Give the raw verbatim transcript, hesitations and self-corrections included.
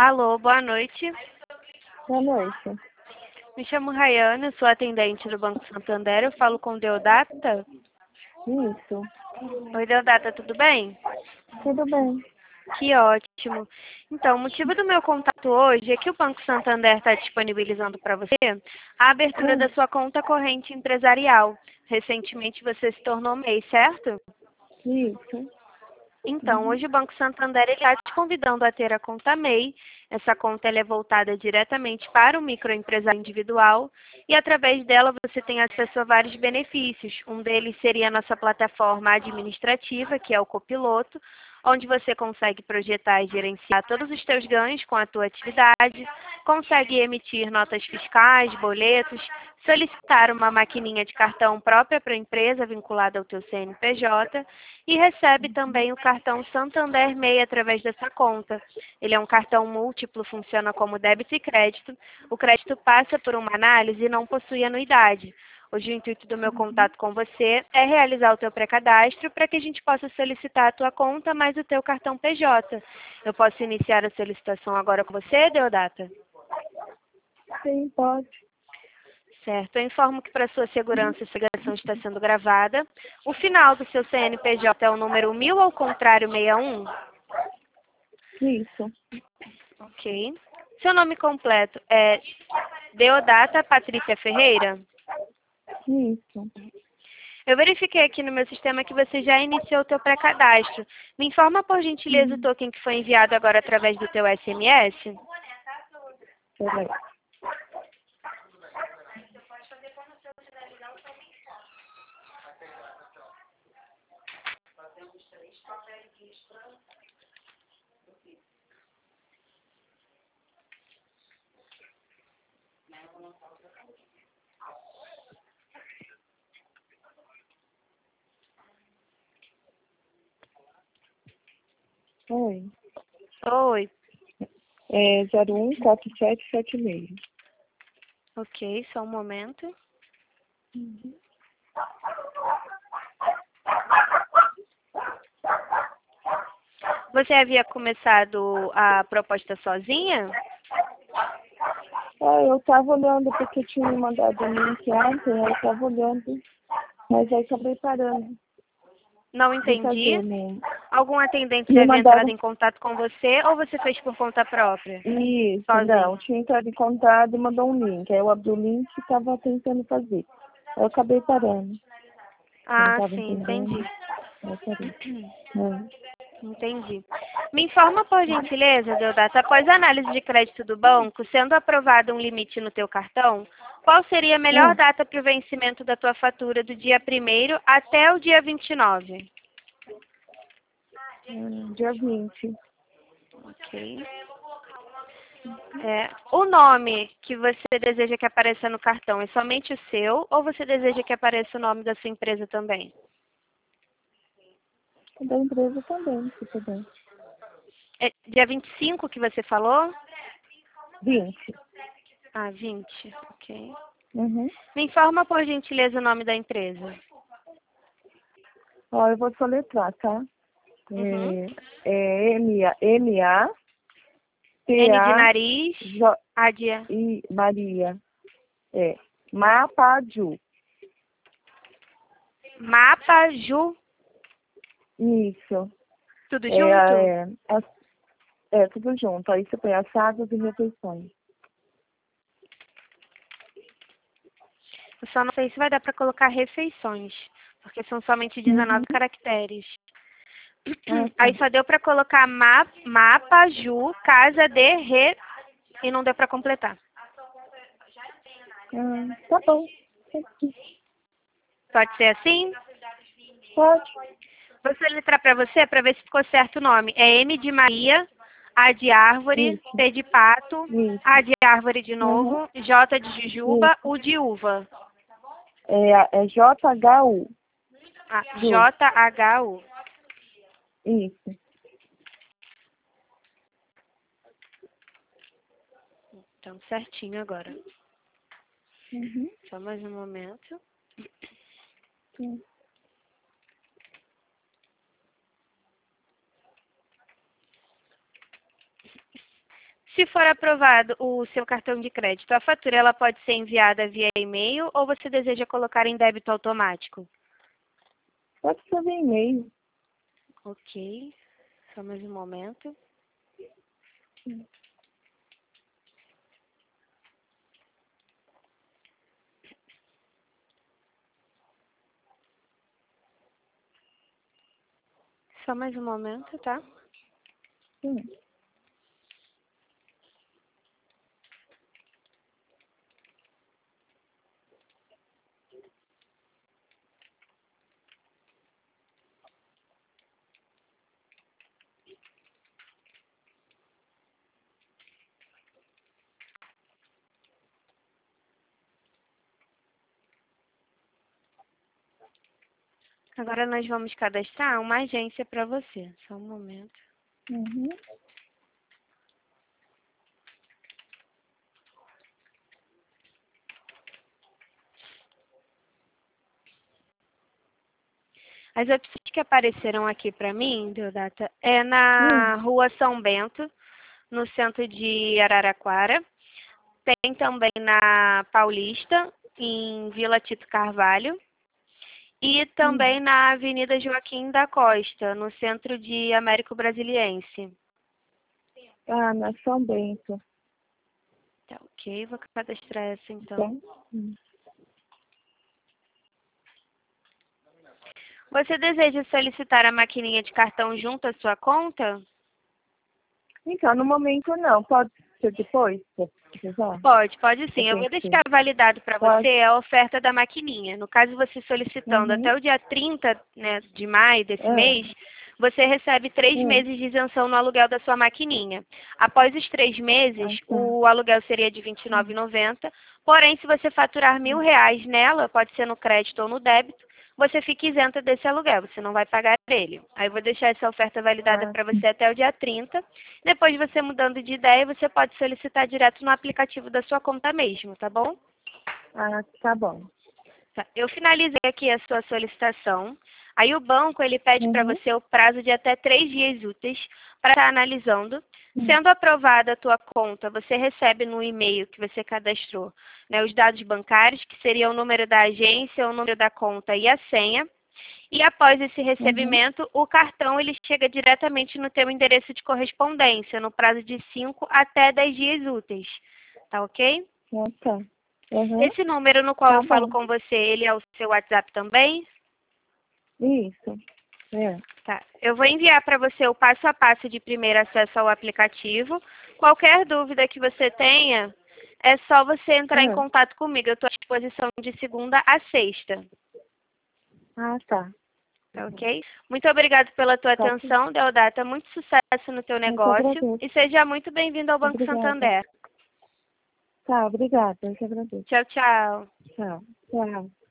Alô, boa noite. Boa noite. Me chamo Rayana, sou atendente do Banco Santander. Eu falo com Deodata. Isso. Oi, Deodata, tudo bem? Tudo bem. Que ótimo. Então, o motivo do meu contato hoje é que o Banco Santander está disponibilizando para você a abertura Hum. da sua conta corrente empresarial. Recentemente você se tornou M E I, certo? Isso. Então, Uhum. hoje o Banco Santander está te convidando a ter a conta M E I. Essa conta ela é voltada diretamente para o microempresário individual e através dela você tem acesso a vários benefícios. Um deles seria a nossa plataforma administrativa, que é o Copiloto, onde você consegue projetar e gerenciar todos os teus ganhos com a tua atividade, consegue emitir notas fiscais, boletos, solicitar uma maquininha de cartão própria para a empresa vinculada ao teu C N P J e recebe também o cartão Santander M E I através dessa conta. Ele é um cartão múltiplo, funciona como débito e crédito. O crédito passa por uma análise e não possui anuidade. Hoje o intuito do meu contato com você é realizar o teu pré-cadastro para que a gente possa solicitar a tua conta mais o teu cartão P J. Eu posso iniciar a solicitação agora com você, Deodata? Sim, pode. Certo. Eu informo que para sua segurança essa ligação está sendo gravada. O final do seu C N P J é o número mil ou ao contrário sessenta e um? Isso. Ok. Seu nome completo é Deodata Patrícia Ferreira? Isso. Eu verifiquei aqui no meu sistema que você já iniciou o teu pré-cadastro. Me informa, por gentileza, o Hum. token que foi enviado agora através do teu S M S? Peraí. Oi. Oi. É zero um quatro sete sete seis. Ok, só um momento. Uhum. Você havia começado a proposta sozinha? Ah, eu tava olhando porque tinha me mandado um link ontem, eu tava olhando, mas aí acabei parando Não de entendi. fazer mesmo. Algum atendente já Me havia entrado mandaram em contato com você ou você fez por conta própria? isso, não, Sozinho? tinha entrado em contato e mandou um link. Aí eu abri o link e tava tentando fazer. Aí eu acabei parando. Eu não Ah, tava sim, entendendo. entendi. Aí eu parei. É. Entendi. Me informa, por gentileza, Deodata, após a análise de crédito do banco, sendo aprovado um limite no teu cartão, qual seria a melhor Hum, data para o vencimento da tua fatura do dia primeiro até o dia vinte e nove? hum, dia vinte. Ok. É, o nome que você deseja que apareça no cartão é somente o seu ou você deseja que apareça o nome da sua empresa também? Da empresa também, se puder. É dia vinte e cinco que você falou? vinte. Ah, vinte. Ok. Uhum. Me informa, por gentileza, o nome da empresa. Ó, eu vou soletrar, tá? Uhum. É, é M A M A P N de A nariz, J A de I Maria. É. Mapaju. Mapaju, Isso. tudo É, junto? é, é, é tudo junto. Aí você põe assados e refeições. Eu só não sei se vai dar para colocar refeições, porque são somente Uhum. dezenove caracteres. Ah, Aí tá. só deu para colocar ma, Mapaju, casa de re, e não deu para completar. Ah, tá bom. Pode ser assim? Pode. Vou soletrar para você para ver se ficou certo o nome. É M de Maria, A de árvore, Isso. P de pato, Isso. A de árvore de Uhum. novo, J de jujuba, Isso. U de uva. É, é J H U. Ah, Ju. J H U. Isso. Então, certinho agora. Uhum. Só mais um momento. Sim. Se for aprovado o seu cartão de crédito, a fatura ela pode ser enviada via e-mail ou você deseja colocar em débito automático? Pode ser via e-mail. Ok, só mais um momento. Só mais um momento, tá? Sim. Agora nós vamos cadastrar uma agência para você. Só um momento. Uhum. As opções que apareceram aqui para mim, Deodata, é Hum. na Rua São Bento, no centro de Araraquara. Tem também na Paulista, em Vila Tito Carvalho. E também Hum. na Avenida Joaquim da Costa, no centro de Américo Brasiliense. Ah, na São Bento. Tá, ok, vou cadastrar essa então. Então, hum. Você deseja solicitar a maquininha de cartão junto à sua conta? Então, no momento não. Pode ser depois, se precisar? Pode, pode sim. Eu Tem vou que deixar ser. validado para Pode. você a oferta da maquininha. No caso, você solicitando Uhum. até o dia trinta, né, de maio desse Ah. mês, você recebe três Hum. meses de isenção no aluguel da sua maquininha. Após os três meses, Ah, tá. o aluguel seria de vinte e nove reais e noventa centavos. Porém, se você faturar mil reais nela, pode ser no crédito ou no débito, você fica isenta desse aluguel, você não vai pagar ele. Aí eu vou deixar essa oferta validada Ah, para você até o dia trinta. Depois, você mudando de ideia, você pode solicitar direto no aplicativo da sua conta mesmo, tá bom? ah, tá bom. Tá. Eu finalizei aqui a sua solicitação. Aí o banco ele pede para Uhum. você o prazo de até três dias úteis para estar analisando. Hum. Sendo aprovada a tua conta, você recebe no e-mail que você cadastrou, né, os dados bancários, que seria o número da agência, o número da conta e a senha. E após esse Uhum. recebimento, o cartão ele chega diretamente no teu endereço de correspondência, no prazo de cinco até dez dias úteis. Tá ok? Ah, tá. Uhum. Esse número no qual Tá eu falo bom. com você, ele é o seu WhatsApp também? Isso. É. Tá. Eu vou enviar para você o passo a passo de primeiro acesso ao aplicativo. Qualquer dúvida que você tenha, é só você entrar em Ah, contato comigo. Eu estou à disposição de segunda a sexta. ah tá. Tá ok? Muito obrigada pela tua Tá. atenção, Deodata. Muito sucesso no teu Eu que negócio. agradeço. E seja muito bem-vindo ao Banco Obrigada. Santander. Tá, obrigada. Eu que agradeço. Tchau, tchau. Tchau. Tchau.